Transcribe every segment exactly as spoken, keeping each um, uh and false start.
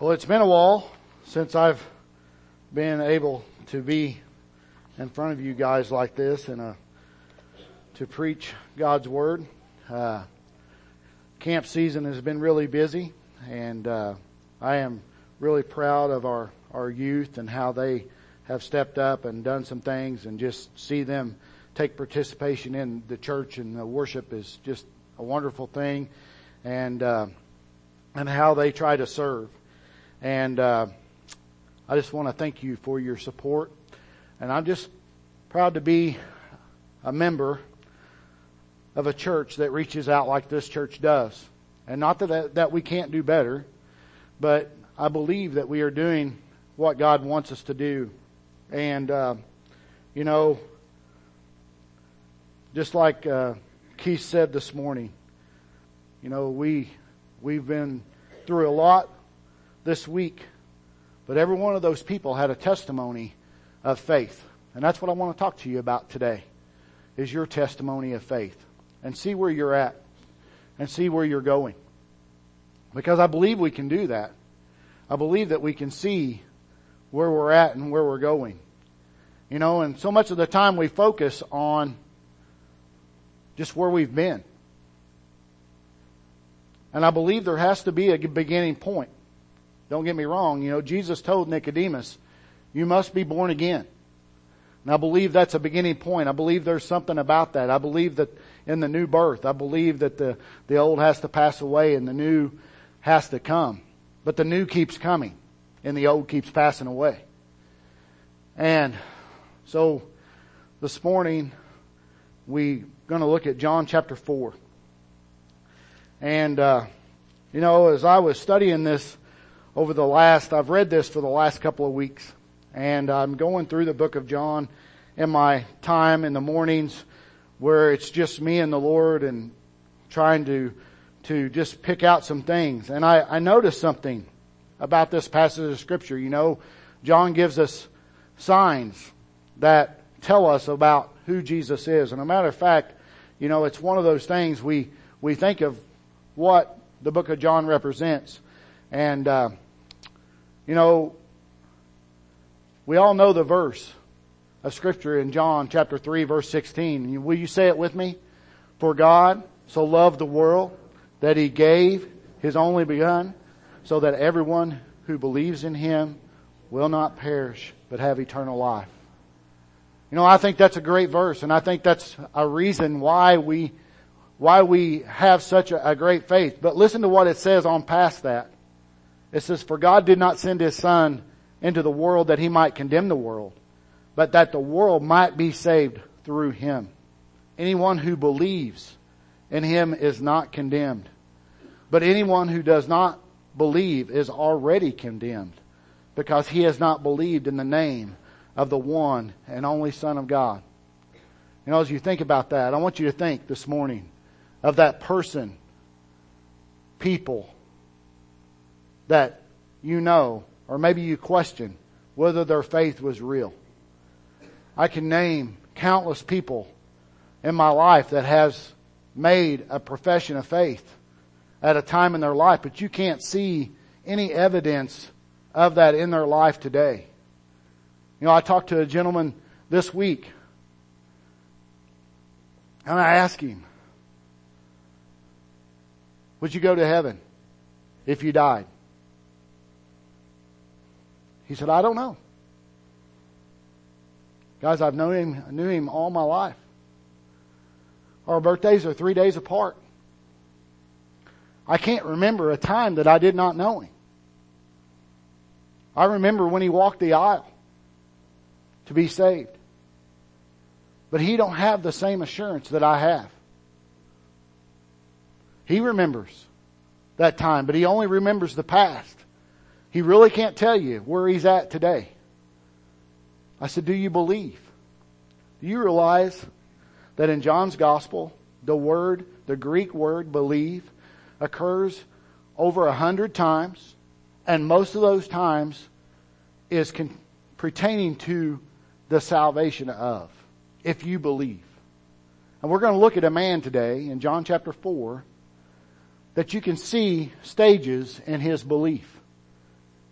Well, it's been a while since I've been able to be in front of you guys like this and uh, to preach God's Word. Uh, camp season has been really busy, and uh, I am really proud of our, our youth and how they have stepped up and done some things, and just see them take participation in the church and the worship is just a wonderful thing, and uh, and how they try to serve. And uh, I just want to thank you for your support. And I'm just proud to be a member of a church that reaches out like this church does. And not that that we can't do better, but I believe that we are doing what God wants us to do. And, uh, you know, just like uh, Keith said this morning, you know, we, we've been through a lot this week, but every one of those people had a testimony of faith. And that's what I want to talk to you about today, is your testimony of faith. And see where you're at, and see where you're going. Because I believe we can do that. I believe that we can see where we're at and where we're going. You know, and so much of the time we focus on just where we've been. And I believe there has to be a beginning point. Don't get me wrong, you know, Jesus told Nicodemus, you must be born again. And I believe that's a beginning point. I believe there's something about that. I believe that in the new birth, I believe that the, the old has to pass away and the new has to come. But the new keeps coming and the old keeps passing away. And so this morning we're going to look at John chapter four. And, uh, you know, as I was studying this over the last, I've read this for the last couple of weeks, and I'm going through the book of John in my time in the mornings where it's just me and the Lord and trying to, to just pick out some things. And I, I noticed something about this passage of scripture. You know, John gives us signs that tell us about who Jesus is. And a matter of fact, you know, it's one of those things we, we think of what the book of John represents. And, uh, you know, we all know the verse of scripture in John chapter three verse sixteen. Will you say it with me? For God so loved the world that He gave His only begotten, so that everyone who believes in Him will not perish but have eternal life. You know, I think that's a great verse, and I think that's a reason why we why we have such a, a great faith. But listen to what it says on past that. It says, for God did not send His Son into the world that He might condemn the world, but that the world might be saved through Him. Anyone who believes in Him is not condemned, but anyone who does not believe is already condemned, because he has not believed in the name of the one and only Son of God. You know, as you think about that, I want you to think this morning of that person, people that you know, or maybe you question whether their faith was real. I can name countless people in my life that has made a profession of faith at a time in their life, but you can't see any evidence of that in their life today. You know, I talked to a gentleman this week, and I asked him, would you go to heaven if you died? He said, I don't know. Guys, I've known him, knew him all my life. Our birthdays are three days apart. I can't remember a time that I did not know him. I remember when he walked the aisle to be saved. But he don't have the same assurance that I have. He remembers that time, but he only remembers the past. He really can't tell you where he's at today. I said, do you believe? Do you realize that in John's gospel, the word, the Greek word believe, occurs over a hundred times, and most of those times is con- pertaining to the salvation of, if you believe. And we're going to look at a man today in John chapter four that you can see stages in his belief.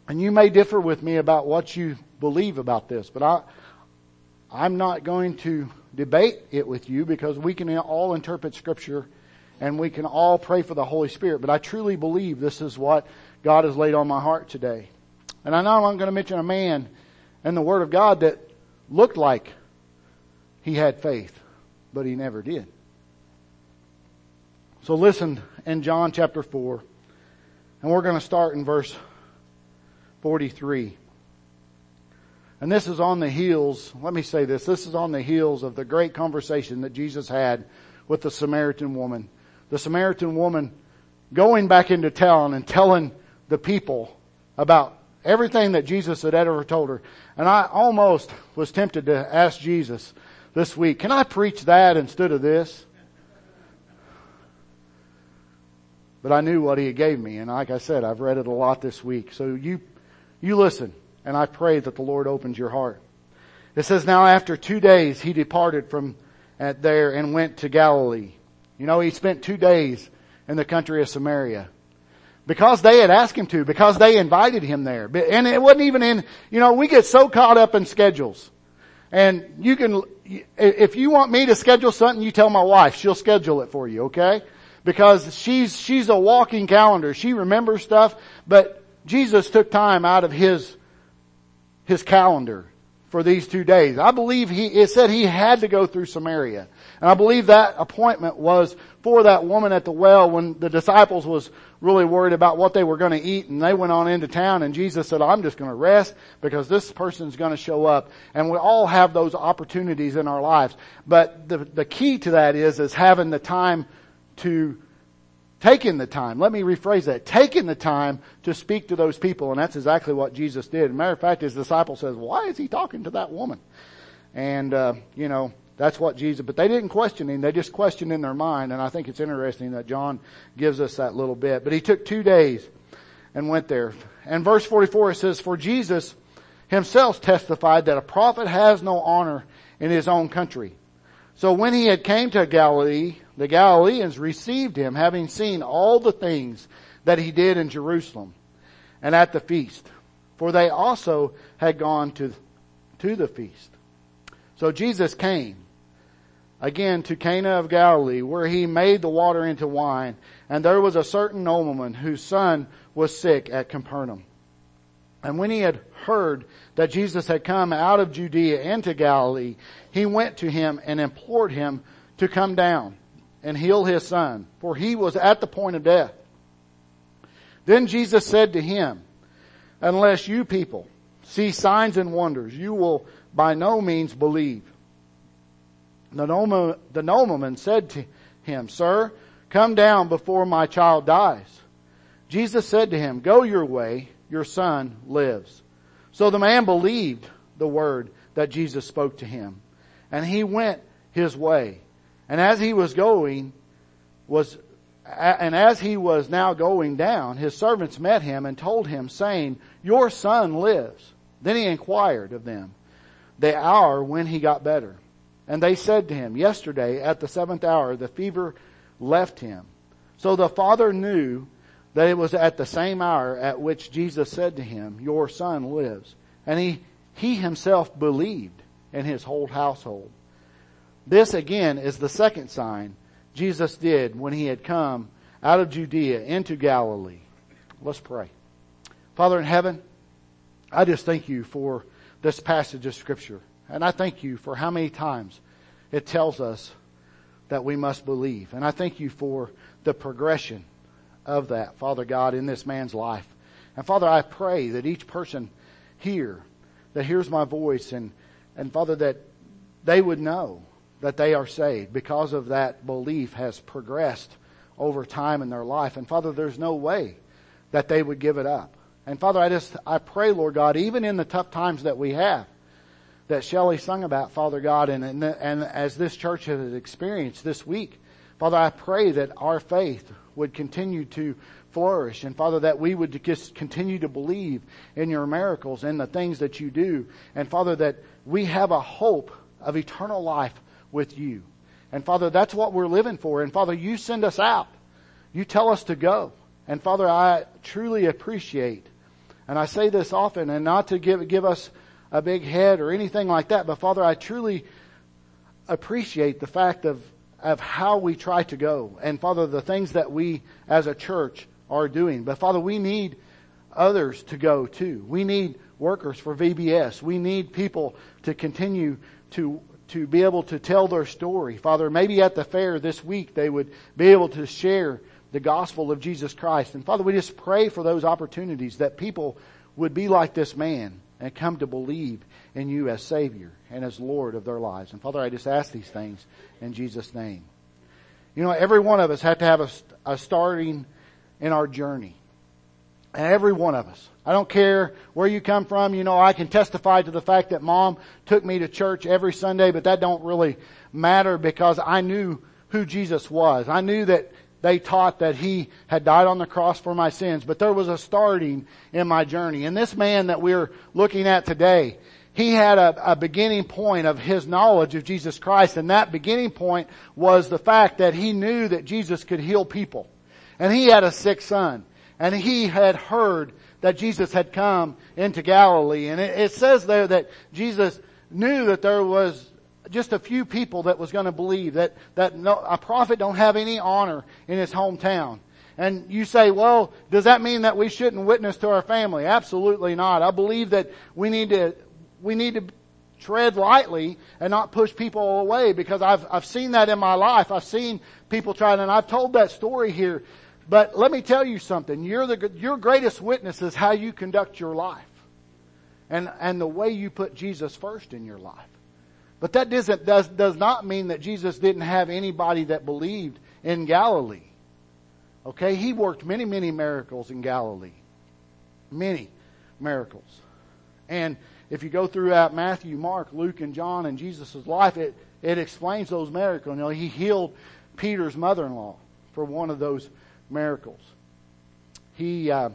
And you may differ with me about what you believe about this, but I, I'm not going to debate it with you, because we can all interpret Scripture and we can all pray for the Holy Spirit. But I truly believe this is what God has laid on my heart today. And I know I'm going to mention a man in the Word of God that looked like he had faith, but he never did. So listen in John chapter four, and we're going to start in verse forty-three. And this is on the heels, let me say this, this is on the heels of the great conversation that Jesus had with the Samaritan woman. The Samaritan woman going back into town and telling the people about everything that Jesus had ever told her. And I almost was tempted to ask Jesus this week, can I preach that instead of this? But I knew what he gave me. And like I said, I've read it a lot this week. So you, you listen. And I pray that the Lord opens your heart. It says, now after two days he departed from at there and went to Galilee. You know, he spent two days in the country of Samaria. Because they had asked him to, because they invited him there. And it wasn't even in, you know, we get so caught up in schedules. And you can, if you want me to schedule something, you tell my wife. She'll schedule it for you, okay? Because she's, she's a walking calendar. She remembers stuff. But Jesus took time out of his his calendar for these two days. I believe he, it said he had to go through Samaria. And I believe that appointment was for that woman at the well when the disciples was really worried about what they were going to eat, and they went on into town, and Jesus said, I'm just going to rest because this person's going to show up. And we all have those opportunities in our lives. But the, the key to that is, is having the time to Taking the time, let me rephrase that, taking the time to speak to those people. And that's exactly what Jesus did. As a matter of fact, his disciple says, why is he talking to that woman? And, uh, you know, that's what Jesus, but they didn't question him. They just questioned in their mind. And I think it's interesting that John gives us that little bit. But he took two days and went there. And verse forty-four, it says, for Jesus himself testified that a prophet has no honor in his own country. So when he had came to Galilee, the Galileans received him, having seen all the things that he did in Jerusalem and at the feast. For they also had gone to, to the feast. So Jesus came again to Cana of Galilee, where he made the water into wine. And there was a certain nobleman whose son was sick at Capernaum. And when he had heard that Jesus had come out of Judea into Galilee, he went to him and implored him to come down and heal his son, for he was at the point of death. Then Jesus said to him, unless you people see signs and wonders, you will by no means believe. The nobleman said to him, sir, come down before my child dies. Jesus said to him, go your way, your son lives. So the man believed the word that Jesus spoke to him, and he went his way. And as he was going, was, and as he was now going down, his servants met him and told him, saying, your son lives. Then he inquired of them the hour when he got better. And they said to him, yesterday at the seventh hour, the fever left him. So the father knew that it was at the same hour at which Jesus said to him, your son lives. And he, he himself believed, and his whole household. This again is the second sign Jesus did when he had come out of Judea into Galilee. Let's pray. Father in heaven, I just thank you for this passage of Scripture. And I thank you for how many times it tells us that we must believe. And I thank you for the progression of that, Father God, in this man's life. And Father, I pray that each person here that hears my voice, and, and Father, that they would know that they are saved because of that belief has progressed over time in their life. And Father, there's no way that they would give it up. And Father, I just, I pray, Lord God, even in the tough times that we have, that Shelley sung about, Father God, and, and, and as this church has experienced this week, Father, I pray that our faith would continue to flourish. And Father, that we would just continue to believe in your miracles and the things that you do. And Father, that we have a hope of eternal life with you. And Father, that's what we're living for. And Father, you send us out. You tell us to go. And Father, I truly appreciate And I say this often, and not to give, give us a big head or anything like that, but Father, I truly appreciate the fact of, of how we try to go. And Father, the things that we as a church are doing. But Father, we need others to go too. We need workers for V B S. We need people to continue to to be able to tell their story. Father, maybe at the fair this week they would be able to share the gospel of Jesus Christ. And Father, we just pray for those opportunities that people would be like this man and come to believe in you as Savior and as Lord of their lives. And Father, I just ask these things in Jesus' name. You know, every one of us had to have a, a starting in our journey. And every one of us. I don't care where you come from. You know, I can testify to the fact that Mom took me to church every Sunday, but that don't really matter because I knew who Jesus was. I knew that they taught that He had died on the cross for my sins, but there was a starting in my journey. And this man that we're looking at today, he had a, a beginning point of his knowledge of Jesus Christ, and that beginning point was the fact that he knew that Jesus could heal people. And he had a sick son. And he had heard that Jesus had come into Galilee. And it, it says there that Jesus knew that there was just a few people that was going to believe, that, that no, a prophet don't have any honor in his hometown. And you say, well, does that mean that we shouldn't witness to our family? Absolutely not. I believe that we need to, we need to tread lightly and not push people away, because I've, I've seen that in my life. I've seen people try, and I've told that story here. But let me tell you something. You're the, your greatest witness is how you conduct your life. And, and the way you put Jesus first in your life. But that doesn't, does, does not mean that Jesus didn't have anybody that believed in Galilee. Okay? He worked many, many miracles in Galilee. Many miracles. And if you go throughout Matthew, Mark, Luke, and John and Jesus' life, it, it explains those miracles. You know, He healed Peter's mother-in-law for one of those miracles. He, uh,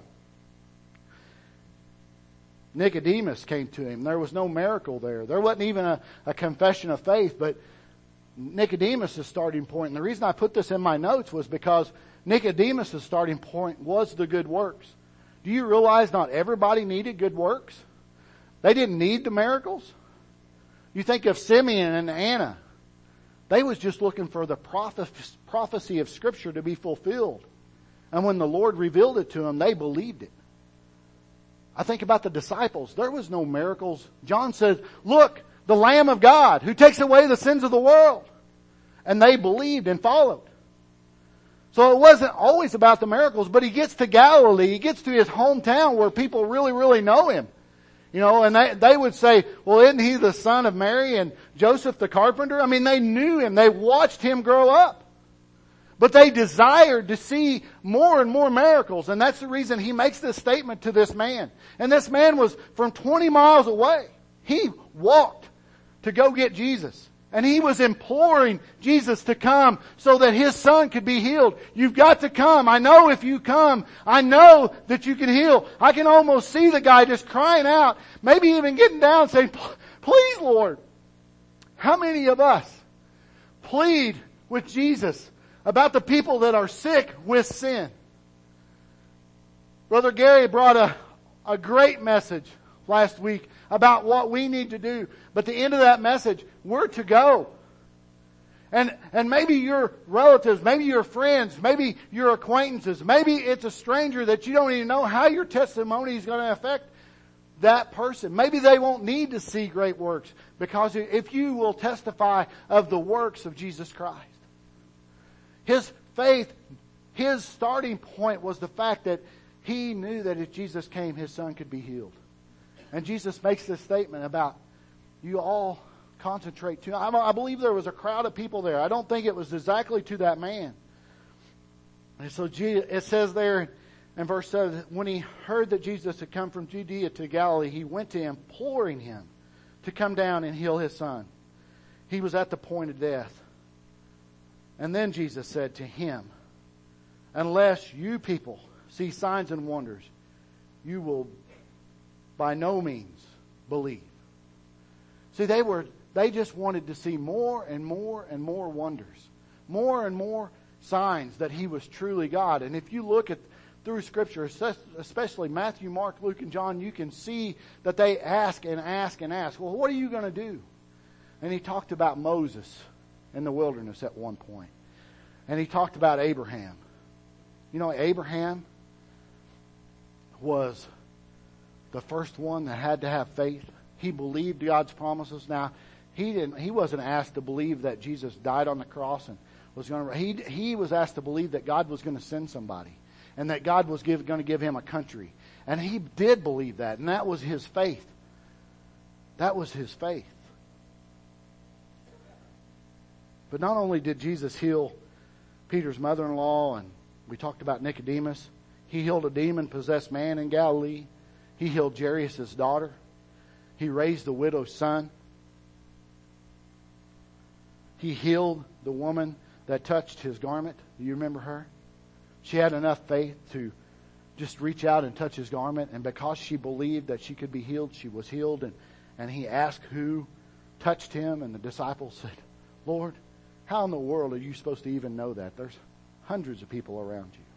Nicodemus came to Him. There was no miracle there. There wasn't even a, a confession of faith, but Nicodemus' starting point, and the reason I put this in my notes was because Nicodemus' starting point was the good works. Do you realize not everybody needed good works? They didn't need the miracles. You think of Simeon and Anna. They was just looking for the prophecy of Scripture to be fulfilled. And when the Lord revealed it to them, they believed it. I think about the disciples. There was no miracles. John says, look, the Lamb of God who takes away the sins of the world. And they believed and followed. So it wasn't always about the miracles, but he gets to Galilee. He gets to his hometown where people really, really know him. You know, and they, they would say, well, isn't he the son of Mary and Joseph the carpenter? I mean, they knew him. They watched him grow up. But they desired to see more and more miracles. And that's the reason he makes this statement to this man. And this man was from twenty miles away. He walked to go get Jesus. And he was imploring Jesus to come so that his son could be healed. You've got to come. I know if you come, I know that you can heal. I can almost see the guy just crying out, maybe even getting down saying, please, Lord. How many of us plead with Jesus about the people that are sick with sin? Brother Gary brought a, a great message last week about what we need to do. But the end of that message, we're to go. And, and maybe your relatives, maybe your friends, maybe your acquaintances, maybe it's a stranger that you don't even know how your testimony is going to affect that person. Maybe they won't need to see great works, because if you will testify of the works of Jesus Christ. His faith, his starting point was the fact that he knew that if Jesus came, his son could be healed. And Jesus makes this statement about, you all concentrate too. I, I believe there was a crowd of people there. I don't think it was exactly to that man. And so it says there in verse seven, when he heard that Jesus had come from Judea to Galilee, he went to him, imploring him to come down and heal his son. He was at the point of death. And then Jesus said to him, unless you people see signs and wonders, you will by no means believe. See, they were, they just wanted to see more and more and more wonders. More and more signs that he was truly God. And if you look at through Scripture, especially Matthew, Mark, Luke, and John, you can see that they ask and ask and ask, well, what are you going to do? And he talked about Moses in the wilderness at one point. And he talked about Abraham. You know, Abraham was the first one that had to have faith. He believed God's promises. Now, he didn't. He wasn't asked to believe that Jesus died on the cross and was going to. He he was asked to believe that God was going to send somebody, and that God was give, going to give him a country. And he did believe that, and that was his faith. That was his faith. But not only did Jesus heal Peter's mother-in-law, and we talked about Nicodemus, he healed a demon-possessed man in Galilee. He healed Jairus' daughter. He raised the widow's son. He healed the woman that touched his garment. Do you remember her? She had enough faith to just reach out and touch his garment. And because she believed that she could be healed, she was healed. And, and he asked who touched him. And the disciples said, Lord, how in the world are you supposed to even know that? There's hundreds of people around you.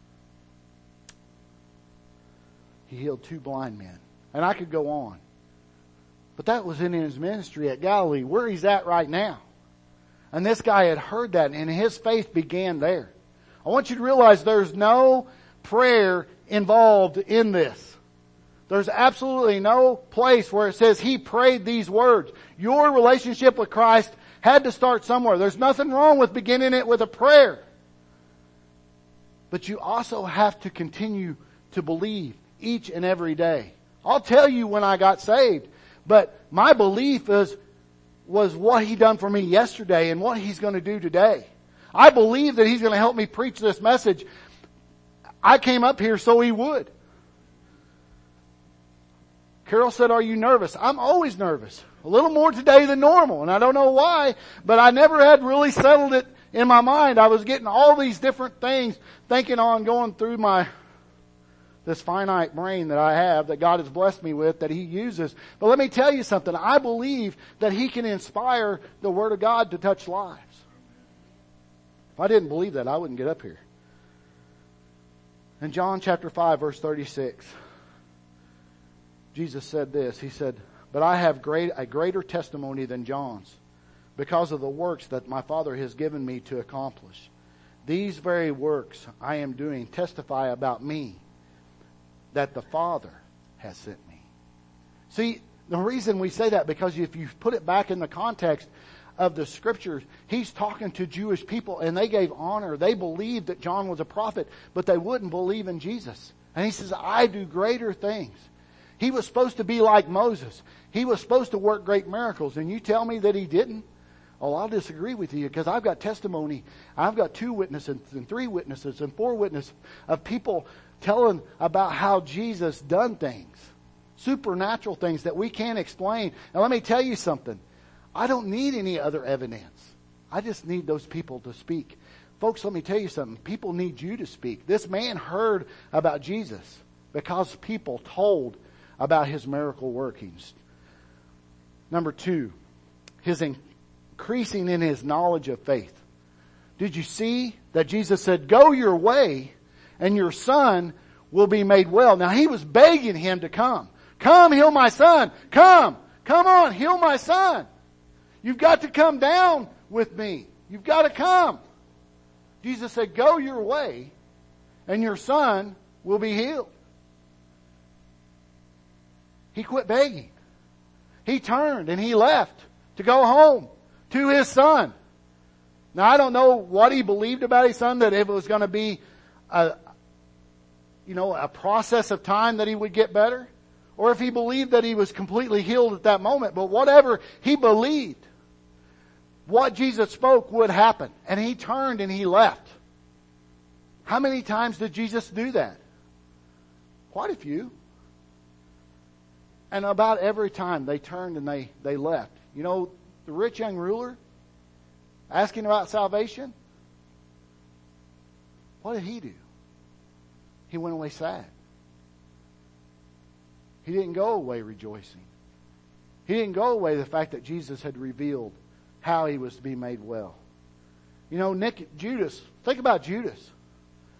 He healed two blind men. And I could go on. But that was in his ministry at Galilee, where he's at right now. And this guy had heard that, and his faith began there. I want you to realize there's no prayer involved in this. There's absolutely no place where it says he prayed these words. Your relationship with Christ had to start somewhere. There's nothing wrong with beginning it with a prayer. But you also have to continue to believe each and every day. I'll tell you when I got saved, but my belief is was what he done for me yesterday and what he's going to do today. I believe that he's going to help me preach this message. I came up here so he would. Carol said, are you nervous? I'm always nervous. A little more today than normal, and I don't know why, but I never had really settled it in my mind. I was getting all these different things, thinking on going through my this finite brain that I have, that God has blessed me with, that he uses. But let me tell you something. I believe that he can inspire the Word of God to touch lives. If I didn't believe that, I wouldn't get up here. In John chapter five, verse thirty-six, Jesus said this. He said, but I have great, a greater testimony than John's, because of the works that my Father has given me to accomplish. These very works I am doing testify about me, that the Father has sent me. See, the reason we say that, because if you put it back in the context of the Scriptures, he's talking to Jewish people, and they gave honor. They believed that John was a prophet, but they wouldn't believe in Jesus. And he says, I do greater things. He was supposed to be like Moses. He was supposed to work great miracles, and you tell me that he didn't? Oh, I'll disagree with you, because I've got testimony. I've got two witnesses and three witnesses and four witnesses of people telling about how Jesus done things. Supernatural things that we can't explain. Now let me tell you something. I don't need any other evidence. I just need those people to speak. Folks, let me tell you something. People need you to speak. This man heard about Jesus because people told about his miracle workings. Number two, his increasing in his knowledge of faith. Did you see that Jesus said, go your way and your son will be made well? Now he was begging him to come. Come, heal my son. Come. Come on, heal my son. You've got to come down with me. You've got to come. Jesus said, go your way and your son will be healed. He quit begging. He turned and he left to go home to his son. Now I don't know what he believed about his son, that it was going to be a, you know, a process of time that he would get better, or if he believed that he was completely healed at that moment. But whatever he believed, what Jesus spoke would happen. And he turned and he left. How many times did Jesus do that? Quite a few. And about every time they turned and they, they left. You know, the rich young ruler asking about salvation, what did he do? He went away sad. He didn't go away rejoicing. He didn't go away the fact that Jesus had revealed how he was to be made well. You know, Nick, Judas, think about Judas.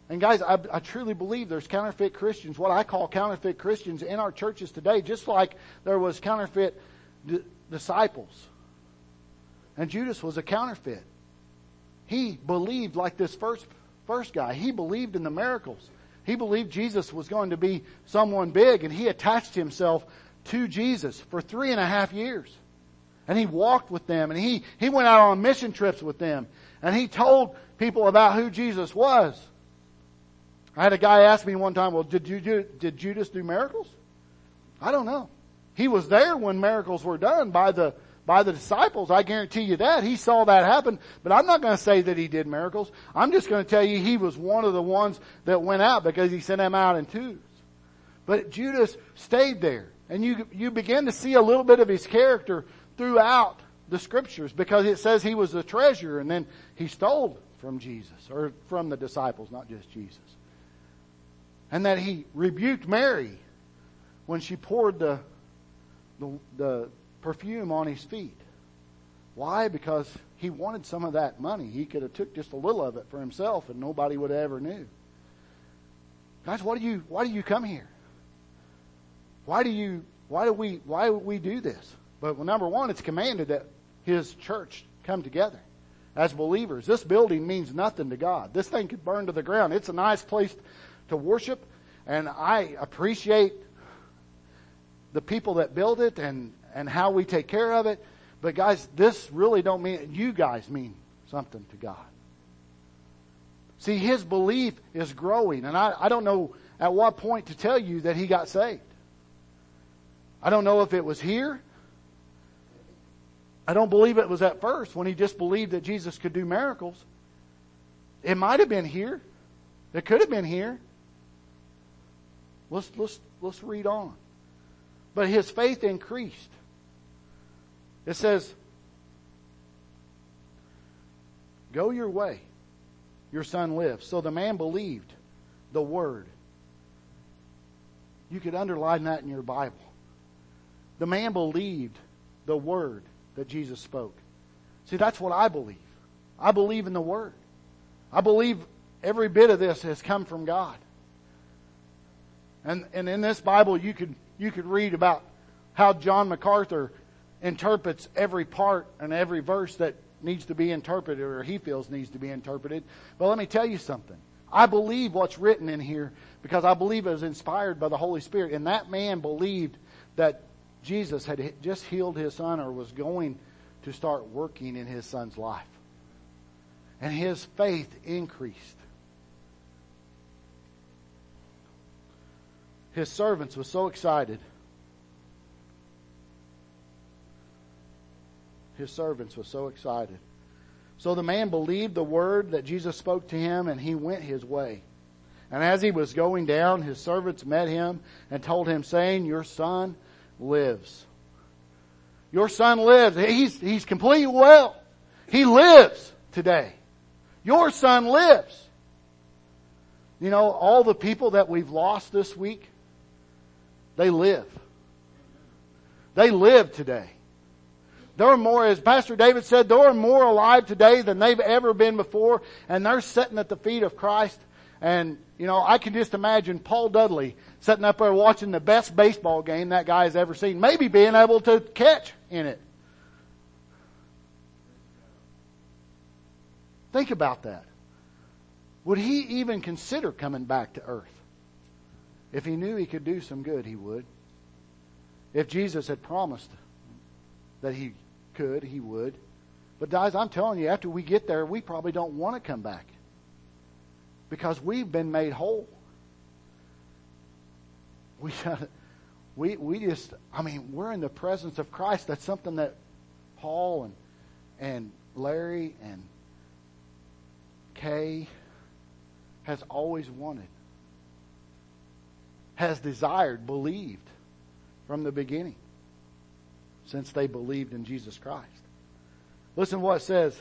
And guys, I, I truly believe there's counterfeit Christians, what I call counterfeit Christians in our churches today, just like there was counterfeit d- disciples. And Judas was a counterfeit. He believed like this first, first guy. He believed in the miracles. He believed Jesus was going to be someone big, and he attached himself to Jesus for three and a half years. And he walked with them, and he, he went out on mission trips with them, and he told people about who Jesus was. I had a guy ask me one time, well, did you do, did Judas do miracles? I don't know. He was there when miracles were done by the by the disciples. I guarantee you that. He saw that happen, but I'm not going to say that he did miracles. I'm just going to tell you he was one of the ones that went out because he sent them out in twos. But Judas stayed there, and you you begin to see a little bit of his character throughout the scriptures, because it says he was a treasurer, and then he stole from Jesus, or from the disciples, not just Jesus. And that he rebuked Mary when she poured the, the, the perfume on his feet. Why? Because he wanted some of that money. He could have took just a little of it for himself, and nobody would have ever knew. Guys, what do you, why do you come here? Why do you, why do we, why would we do this? But well, number one, it's commanded that his church come together as believers. This building means nothing to God. This thing could burn to the ground. It's a nice place to worship, and I appreciate the people that build it and, and how we take care of it. But guys, this really don't mean, you guys mean something to God. See, his belief is growing, and I, I don't know at what point to tell you that he got saved. I don't know if it was here. I don't believe it was at first when he just believed that Jesus could do miracles. It might have been here. It could have been here. Let's, let's, let's read on. But his faith increased. It says, go your way. Your son lives. So the man believed the word. You could underline that in your Bible. The man believed the word that Jesus spoke. See, that's what I believe. I believe in the word. I believe every bit of this has come from God. And and in this Bible, you could you could read about how John MacArthur interprets every part and every verse that needs to be interpreted, or he feels needs to be interpreted. But let me tell you something. I believe what's written in here because I believe it was inspired by the Holy Spirit. And that man believed that Jesus had just healed his son, or was going to start working in his son's life. And his faith increased. His servants were so excited. His servants were so excited. So the man believed the word that Jesus spoke to him, and he went his way. And as he was going down, his servants met him and told him, saying, your son lives. Your son lives. He's, he's completely well. He lives today. Your son lives. You know, all the people that we've lost this week, they live. They live today. There are more, as Pastor David said, there are more alive today than they've ever been before, and they're sitting at the feet of Christ. And, you know, I can just imagine Paul Dudley sitting up there watching the best baseball game that guy has ever seen, maybe being able to catch in it. Think about that. Would he even consider coming back to earth? If he knew he could do some good, he would. If Jesus had promised that he could, he would. But guys, I'm telling you, after we get there, we probably don't want to come back. Because we've been made whole. We, we, we just, I mean, we're in the presence of Christ. That's something that Paul and, and Larry and Kay has always wanted. Has desired, believed from the beginning. Since they believed in Jesus Christ. Listen to what it says.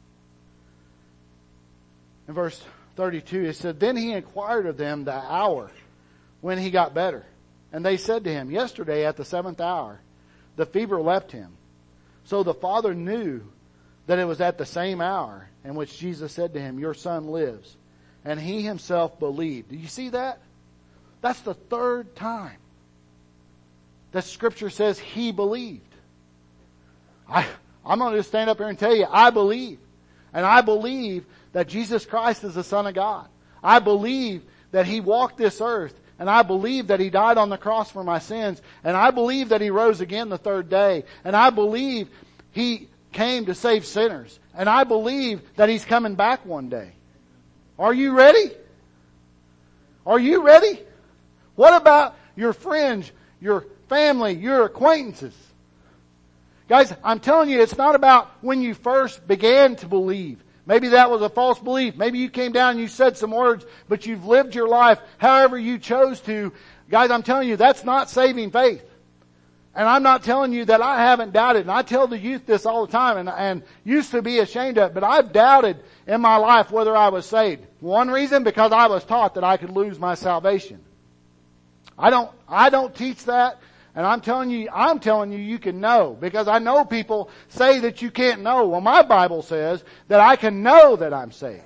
In verse thirty-two, it said, then he inquired of them the hour when he got better. And they said to him, yesterday at the seventh hour, the fever left him. So the father knew that it was at the same hour in which Jesus said to him, your son lives. and he himself believed. Do you see that? That's the third time that Scripture says he believed. I, I'm going to just stand up here and tell you, I believe. And I believe that Jesus Christ is the Son of God. I believe that he walked this earth. And I believe that he died on the cross for my sins. And I believe that he rose again the third day. And I believe he came to save sinners. And I believe that he's coming back one day. Are you ready? Are you ready? What about your friends, your family, your acquaintances? Guys, I'm telling you, it's not about when you first began to believe. Maybe that was a false belief. Maybe you came down and you said some words, but you've lived your life however you chose to. Guys, I'm telling you, that's not saving faith. And I'm not telling you that I haven't doubted. And I tell the youth this all the time, and, and used to be ashamed of it, but I've doubted in my life whether I was saved. One reason, because I was taught that I could lose my salvation. I don't, I don't teach that. And I'm telling you, I'm telling you, you can know. Because I know people say that you can't know. Well, my Bible says that I can know that I'm saved.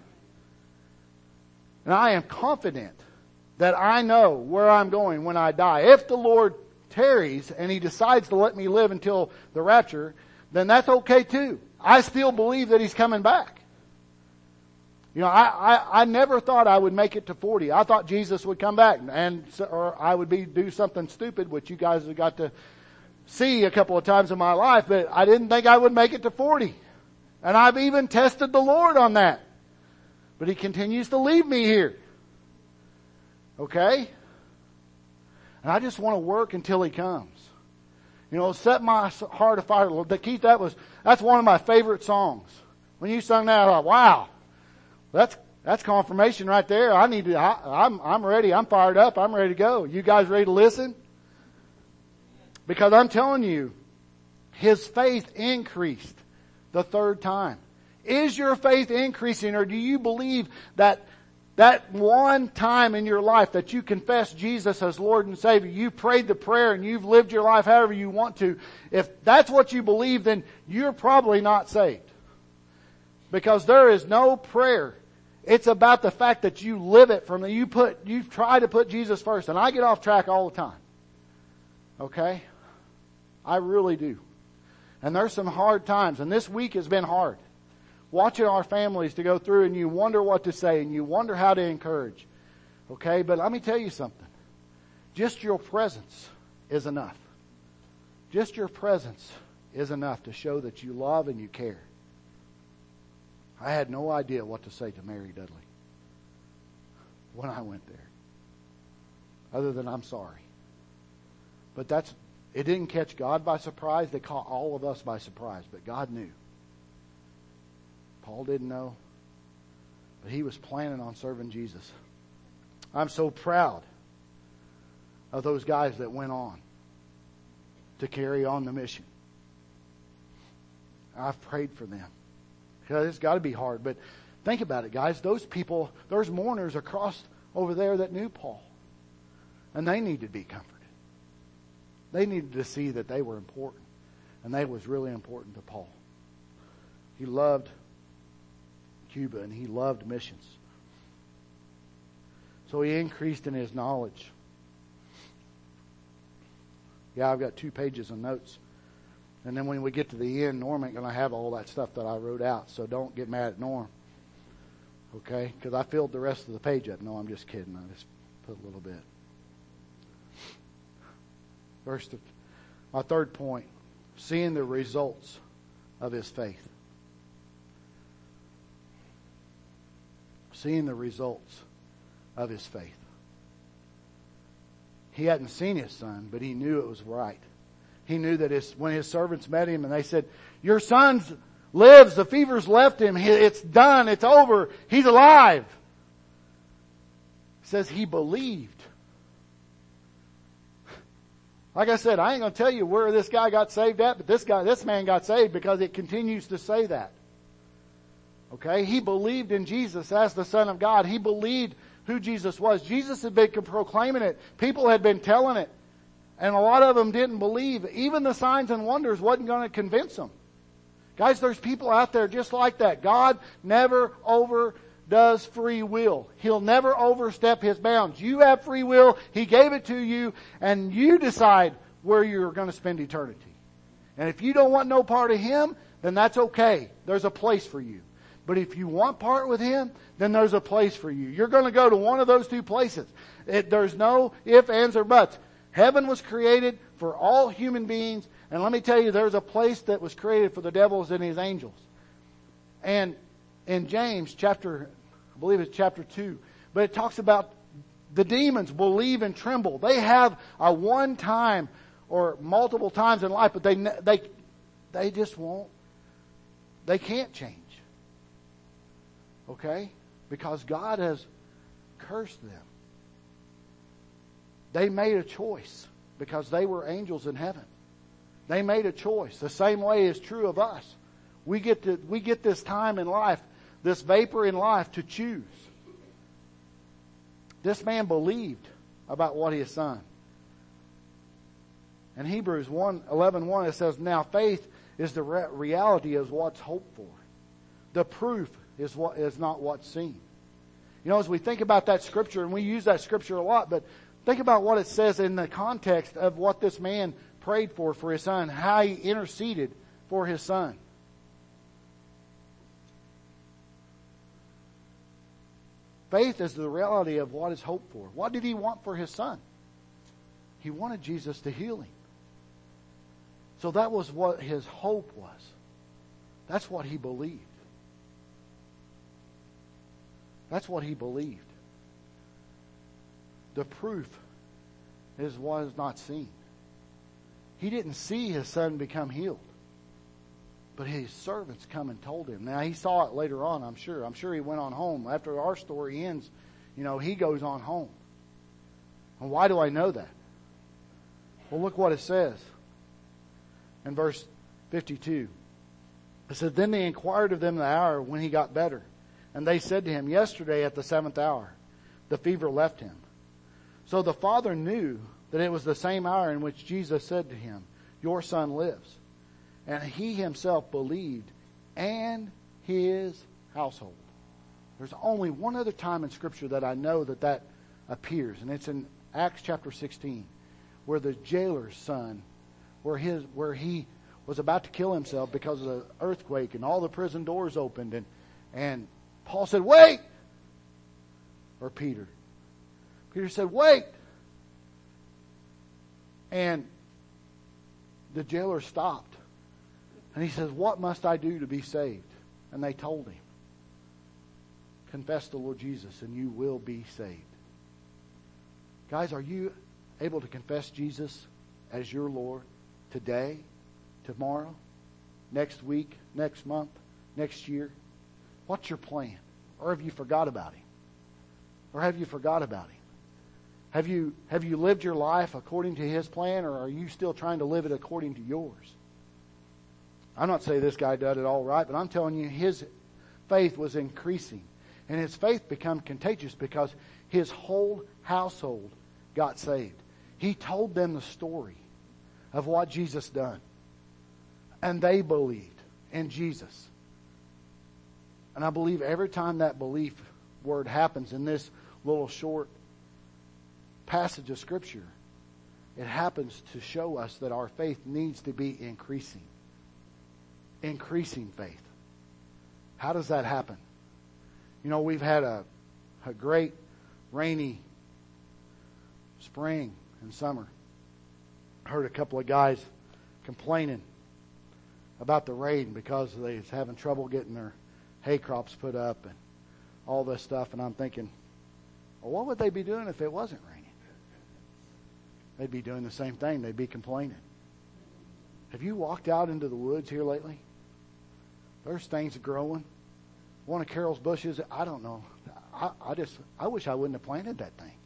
And I am confident that I know where I'm going when I die. If the Lord tarries and he decides to let me live until the rapture, then that's okay too. I still believe that he's coming back. You know, I, I, I never thought I would make it to forty. I thought Jesus would come back and, or I would be, do something stupid, which you guys have got to see a couple of times in my life, but I didn't think I would make it to forty. And I've even tested the Lord on that. But he continues to leave me here. Okay? And I just want to work until he comes. You know, set my heart afire. Keith, that was, that's one of my favorite songs. When you sung that, I thought, wow. That's, that's confirmation right there. I need to, I, I'm, I'm ready. I'm fired up. I'm ready to go. You guys ready to listen? Because I'm telling you, his faith increased the third time. Is your faith increasing, or do you believe that that one time in your life that you confess Jesus as Lord and Savior, you prayed the prayer and you've lived your life however you want to, if that's what you believe, then you're probably not saved. Because there is no prayer. It's about the fact that you live it from the, you put, you try to put Jesus first. And I get off track all the time. Okay? I really do. And there's some hard times. And this week has been hard. Watching our families to go through, and you wonder what to say and you wonder how to encourage. Okay? But let me tell you something. Just your presence is enough. Just your presence is enough to show that you love and you care. I had no idea what to say to Mary Dudley when I went there. Other than I'm sorry. But that's, it didn't catch God by surprise. They caught all of us by surprise. But God knew. Paul didn't know. But he was planning on serving Jesus. I'm so proud of those guys that went on to carry on the mission. I've prayed for them. It's got to be hard, but think about it, guys. Those people, there's mourners across over there that knew Paul. And they needed to be comforted. They needed to see that they were important. And they was really important to Paul. He loved Cuba and he loved missions. So he increased in his knowledge. Yeah, I've got two pages of notes. And then when we get to the end, Norm ain't going to have all that stuff that I wrote out. So don't get mad at Norm. Okay? Because I filled the rest of the page up. No, I'm just kidding. I just put a little bit. First, my third point. Seeing the results of his faith. Seeing the results of his faith. He hadn't seen his son, but he knew it was right. He knew that his, when his servants met him and they said, your son lives, the fever's left him, it's done, it's over, he's alive. It says he believed. Like I said, I ain't going to tell you where this guy got saved at, but this guy, this man got saved because it continues to say that. Okay? He believed in Jesus as the Son of God. He believed who Jesus was. Jesus had been proclaiming it. People had been telling it. And a lot of them didn't believe. Even the signs and wonders wasn't going to convince them. Guys, there's people out there just like that. God never over does free will. He'll never overstep His bounds. You have free will. He gave it to you, and you decide where you're going to spend eternity. And if you don't want no part of Him, then that's okay. There's a place for you. But if you want part with Him, then there's a place for you. You're going to go to one of those two places. It, there's no ifs, ands, or buts. Heaven was created for all human beings. And let me tell you, there's a place that was created for the devils and his angels. And in James chapter, I believe it's chapter two, but it talks about the demons believe and tremble. They have a one time or multiple times in life, but they, they, they just won't, they can't change. Okay? Because God has cursed them. They made a choice because they were angels in heaven. They made a choice. The same way is true of us. We get to, we get this time in life, this vapor in life to choose. This man believed about what he had done. In Hebrews one eleven one, it says, now faith is the re- reality of what's hoped for. The proof is what is not what's seen. You know, as we think about that scripture, and we use that scripture a lot, but think about what it says in the context of what this man prayed for for his son, how he interceded for his son. Faith is the reality of what is hoped for. What did he want for his son? He wanted Jesus to heal him. So that was what his hope was. That's what he believed. That's what he believed. The proof is what is not seen. He didn't see his son become healed. But his servants come and told him. Now, he saw it later on, I'm sure. I'm sure he went on home. After our story ends, you know, he goes on home. And why do I know that? Well, look what it says in verse fifty-two. It said, then they inquired of them the hour when he got better. And they said to him, yesterday at the seventh hour, the fever left him. So the father knew that it was the same hour in which Jesus said to him, your son lives. And he himself believed, and his household. There's only one other time in Scripture that I know that that appears, and it's in Acts chapter sixteen, where the jailer's son, where his, where he was about to kill himself because of the earthquake, and all the prison doors opened, and and Paul said, "Wait," or Peter. Peter said, "Wait," and the jailer stopped. And he says, what must I do to be saved? And they told him, confess the Lord Jesus and you will be saved. Guys, are you able to confess Jesus as your Lord today, tomorrow, next week, next month, next year? What's your plan? Or have you forgot about Him? Or have you forgot about Him? Have you, have you lived your life according to His plan, or are you still trying to live it according to yours? I'm not saying this guy did it all right, but I'm telling you his faith was increasing. And his faith became contagious because his whole household got saved. He told them the story of what Jesus done. And they believed in Jesus. And I believe every time that belief word happens in this little short passage of Scripture, it happens to show us that our faith needs to be increasing. Increasing faith. How does that happen? You know, we've had a, a great rainy spring and summer. I heard a couple of guys complaining about the rain because they was having trouble getting their hay crops put up and all this stuff. And I'm thinking, well, what would they be doing if it wasn't raining? They'd be doing the same thing. They'd be complaining. Have you walked out into the woods here lately? There's things growing. One of Carol's bushes, I don't know. I, I just, I wish I wouldn't have planted that thing.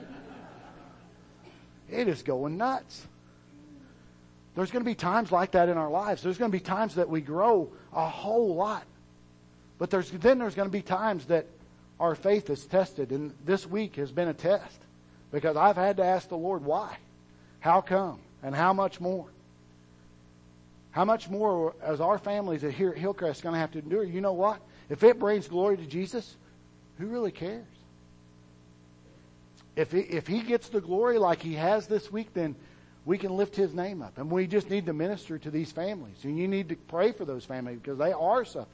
It is going nuts. There's going to be times like that in our lives. There's going to be times that we grow a whole lot. But there's then there's going to be times that our faith is tested. And this week has been a test. Because I've had to ask the Lord why. How come? And how much more? How much more as our families here at Hillcrest going to have to endure? You know what? If it brings glory to Jesus, who really cares? If he, if he gets the glory like he has this week, then we can lift his name up. And we just need to minister to these families. And you need to pray for those families because they are suffering.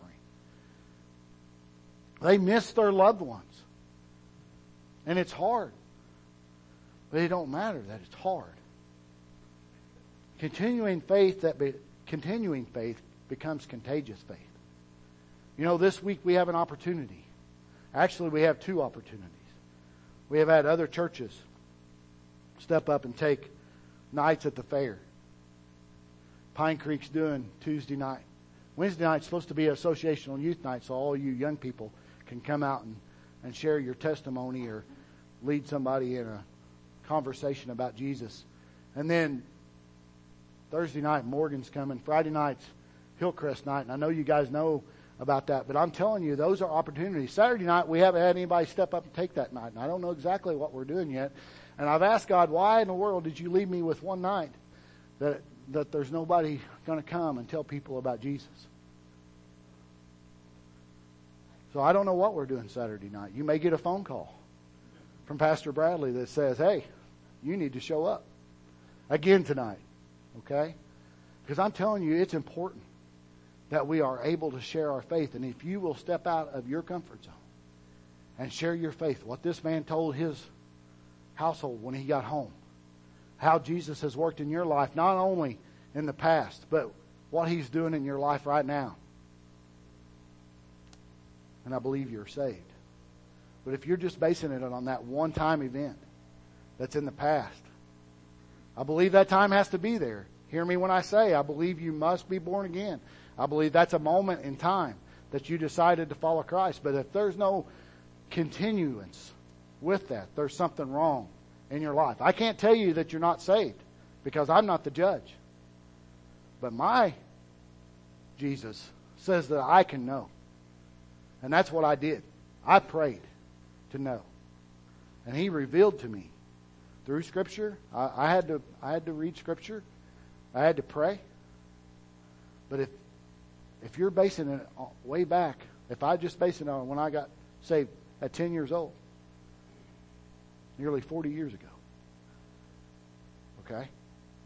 They miss their loved ones. And it's hard. But it don't matter that it's hard. Continuing faith that be, continuing faith becomes contagious faith. You know, this week we have an opportunity. Actually, we have two opportunities. We have had other churches step up and take nights at the fair. Pine Creek's doing Tuesday night. Wednesday night's supposed to be an associational youth night, so all you young people can come out and, and share your testimony or lead somebody in a conversation about Jesus. And then Thursday night, Morgan's coming. Friday night's Hillcrest night. And I know you guys know about that, but I'm telling you, those are opportunities. Saturday night, we haven't had anybody step up and take that night. And I don't know exactly what we're doing yet. And I've asked God, why in the world did you leave me with one night that that there's nobody going to come and tell people about Jesus? So I don't know what we're doing Saturday night. You may get a phone call from Pastor Bradley that says, hey, you need to show up again tonight. Okay? Because I'm telling you, it's important that we are able to share our faith. And if you will step out of your comfort zone and share your faith, what this man told his household when he got home, how Jesus has worked in your life, not only in the past, but what he's doing in your life right now. And I believe you're saved. But if you're just basing it on that one-time event that's in the past, I believe that time has to be there. Hear me when I say, I believe you must be born again. I believe that's a moment in time that you decided to follow Christ. But if there's no continuance with that, there's something wrong in your life. I can't tell you that you're not saved because I'm not the judge. But my Jesus says that I can know. And that's what I did. I prayed to know. And he revealed to me through Scripture. I, I had to I had to read Scripture. I had to pray. But if if you're basing it way back, if I just base it on when I got saved at ten years old, nearly forty years ago, okay,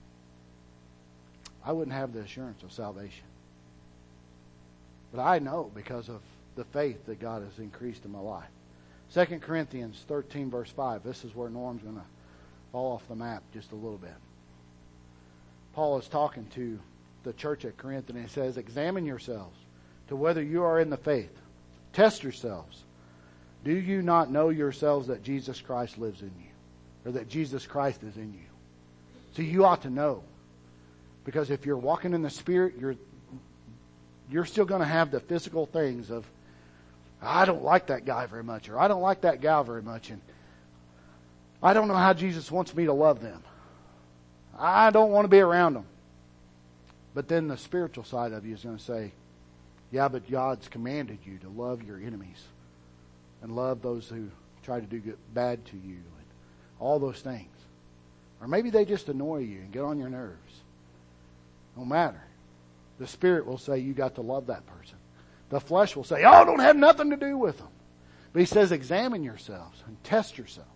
I wouldn't have the assurance of salvation. But I know because of the faith that God has increased in my life. Second Corinthians thirteen, verse five. This is where Norm's going to fall off the map just a little bit. Paul is talking to the church at Corinth, and he says, examine yourselves to whether you are in the faith. Test yourselves. Do you not know yourselves that Jesus Christ lives in you? Or that Jesus Christ is in you? So you ought to know. Because if you're walking in the Spirit, you're you're still going to have the physical things of, I don't like that guy very much, or I don't like that gal very much, and I don't know how Jesus wants me to love them. I don't want to be around them. But then the spiritual side of you is going to say, yeah, but God's commanded you to love your enemies and love those who try to do good, bad to you and all those things. Or maybe they just annoy you and get on your nerves. No matter. The Spirit will say you got to love that person. The flesh will say, oh, don't have nothing to do with them. But he says, examine yourselves and test yourselves.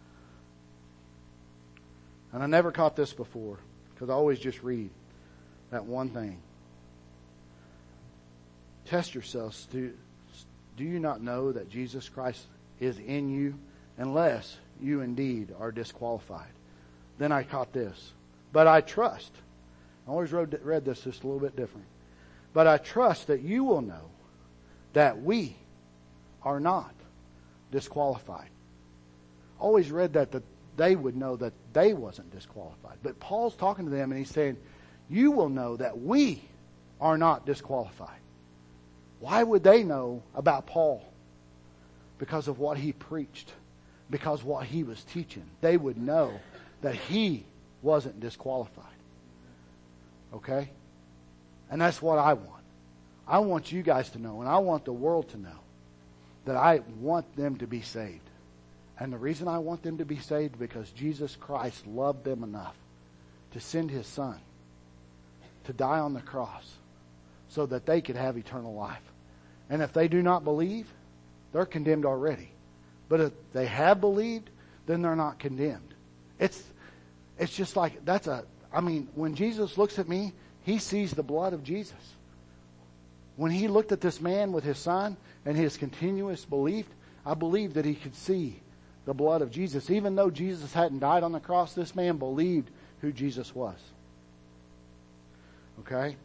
And I never caught this before because I always just read that one thing. Test yourselves. Do, do you not know that Jesus Christ is in you unless you indeed are disqualified? Then I caught this. But I trust. I always read, read this just a little bit different. But I trust that you will know that we are not disqualified. Always read that, that they would know that they wasn't disqualified. But Paul's talking to them and he's saying, you will know that we are not disqualified. Why would they know about Paul? Because of what he preached. Because of what he was teaching. They would know that he wasn't disqualified. Okay? And that's what I want. I want you guys to know, and I want the world to know, that I want them to be saved. And the reason I want them to be saved, because Jesus Christ loved them enough to send His Son to die on the cross so that they could have eternal life. And if they do not believe, they're condemned already. But if they have believed, then they're not condemned. It's, it's just like, that's a, I mean, when Jesus looks at me, He sees the blood of Jesus. When He looked at this man with his son and his continuous belief, I believe that He could see the blood of Jesus. Even though Jesus hadn't died on the cross, this man believed who Jesus was. Okay?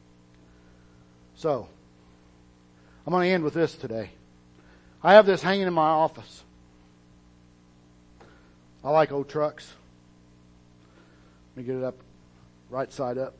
So, I'm going to end with this today. I have this hanging in my office. I like old trucks. Let me get it up, right side up.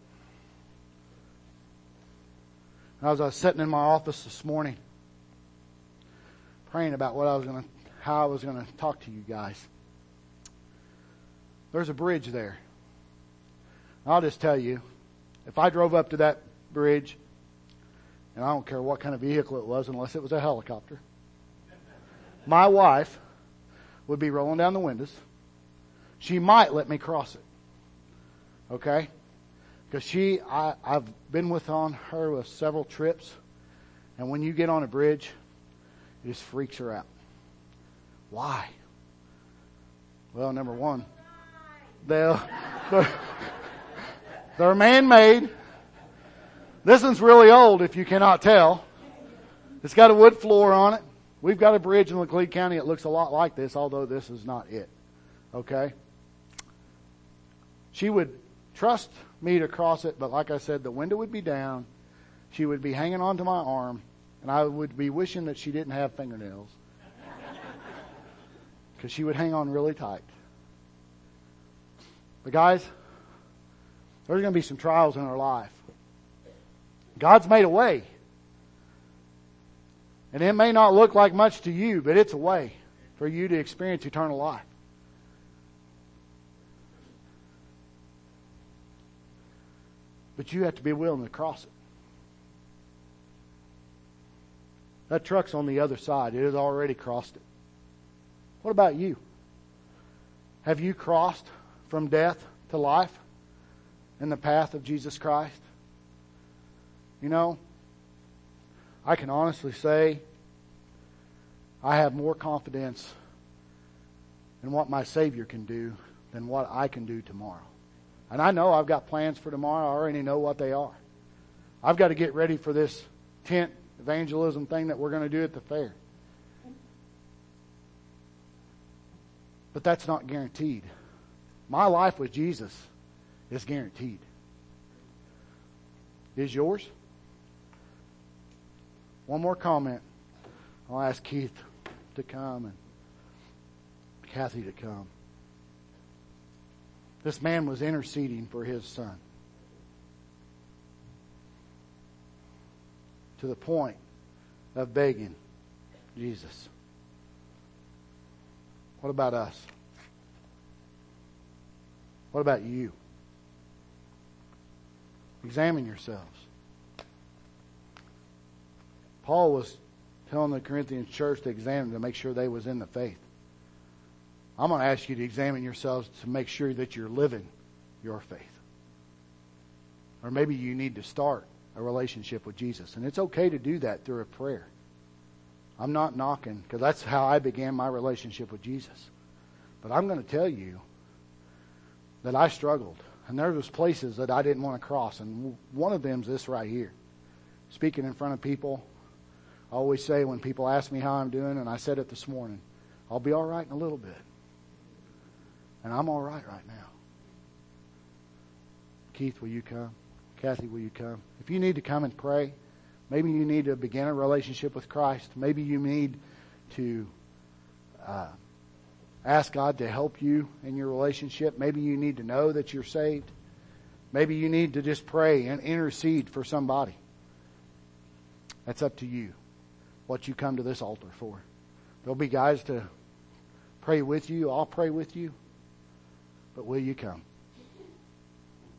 As I was sitting in my office this morning, praying about what I was going to, how I was going to talk to you guys. There's a bridge there. I'll just tell you, if I drove up to that bridge, and I don't care what kind of vehicle it was, unless it was a helicopter, my wife would be rolling down the windows. She might let me cross it. Okay? Because she, I, I've been with on her with several trips, and when you get on a bridge, it just freaks her out. Why? Well, number one, they're, they're, they're man-made. This one's really old, if you cannot tell. It's got a wood floor on it. We've got a bridge in Laclede County that looks a lot like this, although this is not it. Okay? She would trust me to cross it, but like I said, the window would be down. She would be hanging onto my arm, and I would be wishing that she didn't have fingernails. Because she would hang on really tight. But guys, there's going to be some trials in our life. God's made a way. And it may not look like much to you, but it's a way for you to experience eternal life. But you have to be willing to cross it. That truck's on the other side. It has already crossed it. What about you? Have you crossed from death to life in the path of Jesus Christ? You know, I can honestly say I have more confidence in what my Savior can do than what I can do tomorrow. And I know I've got plans for tomorrow. I already know what they are. I've got to get ready for this tent evangelism thing that we're going to do at the fair. But that's not guaranteed. My life with Jesus is guaranteed. Is yours? One more comment. I'll ask Keith to come and Kathy to come. This man was interceding for his son. To the point of begging Jesus. What about us? What about you? Examine yourselves. Paul was telling the Corinthian church to examine to make sure they was in the faith. I'm going to ask you to examine yourselves to make sure that you're living your faith. Or maybe you need to start a relationship with Jesus. And it's okay to do that through a prayer. I'm not knocking, because that's how I began my relationship with Jesus. But I'm going to tell you that I struggled. And there was places that I didn't want to cross. And one of them is this right here. Speaking in front of people. I always say when people ask me how I'm doing, and I said it this morning, I'll be all right in a little bit. And I'm all right right now. Keith, will you come? Kathy, will you come? If you need to come and pray, maybe you need to begin a relationship with Christ. Maybe you need to uh, ask God to help you in your relationship. Maybe you need to know that you're saved. Maybe you need to just pray and intercede for somebody. That's up to you, what you come to this altar for. There'll be guys to pray with you. I'll pray with you. But will you come?